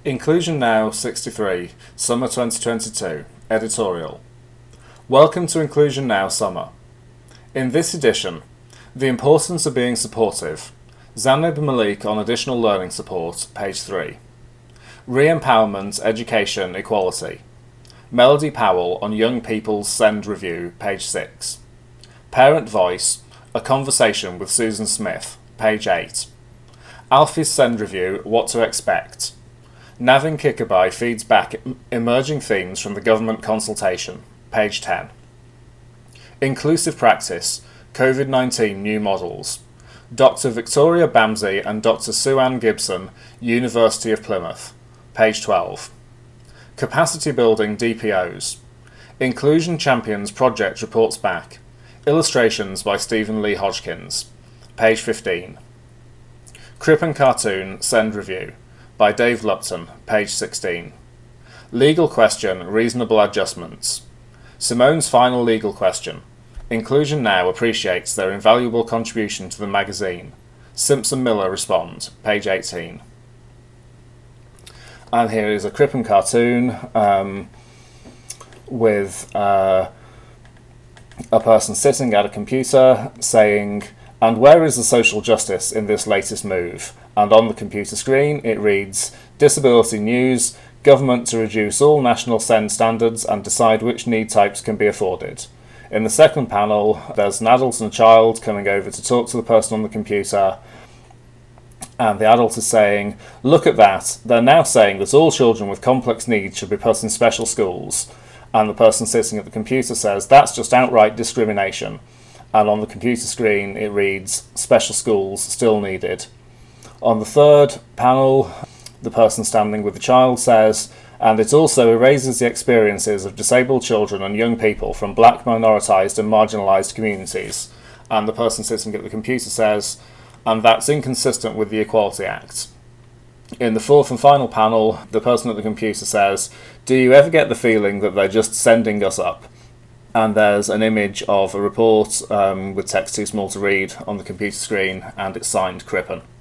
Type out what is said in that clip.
Inclusion Now 63, Summer 2022, Editorial. Welcome to Inclusion Now Summer. In this edition, The Importance of Being Supportive, Zaneb Malik on Additional Learning Support, page 3. Re-Empowerment, Education, Equality. Melody Powell on Young People's SEND Review, page 6. Parent Voice, A Conversation with Susan Smith, page 8. Alfie's SEND Review, What to Expect. Navin Kikabai feeds back emerging themes from the government consultation, page 10. Inclusive Practice, COVID-19 New Models. Dr. Victoria Bamsey and Dr. Sue-Ann Gibson, University of Plymouth, page 12. Capacity Building DPOs. Inclusion Champions Project reports back. Illustrations by Stephen Lee Hodgkins, page 15. Crip and Cartoon SEND Review by Dave Lupton, page 16. Legal Question, Reasonable Adjustments. Simone's final legal question. Inclusion Now appreciates their invaluable contribution to the magazine. Simpson Miller respond, page 18. And here is a Crip and Cartoon with a person sitting at a computer saying, "And where is the social justice in this latest move?" And on the computer screen it reads, "Disability News, Government to reduce all national SEND standards and decide which need types can be afforded." In the second panel there's an adult and a child coming over to talk to the person on the computer, and the adult is saying, "Look at that, they're now saying that all children with complex needs should be put in special schools." And the person sitting at the computer says, "That's just outright discrimination." And on the computer screen it reads, "Special schools still needed." On the third panel, the person standing with the child says, "And it also erases the experiences of disabled children and young people from black, minoritized and marginalized communities." And the person sitting at the computer says, "And that's inconsistent with the Equality Act." In the fourth and final panel, the person at the computer says, "Do you ever get the feeling that they're just sending us up?" And there's an image of a report with text too small to read on the computer screen, and it's signed Crippen.